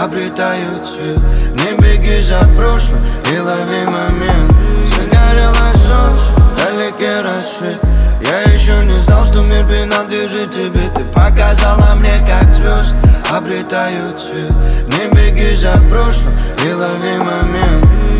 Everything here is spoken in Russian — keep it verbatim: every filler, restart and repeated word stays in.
обретают цвет. Не беги за прошлым и лови момент. Загорело солнце, далекий рассвет. Я еще не знал, что мир принадлежит тебе. Ты показала мне, как звезды обретают цвет. Не беги за прошлым и лови момент.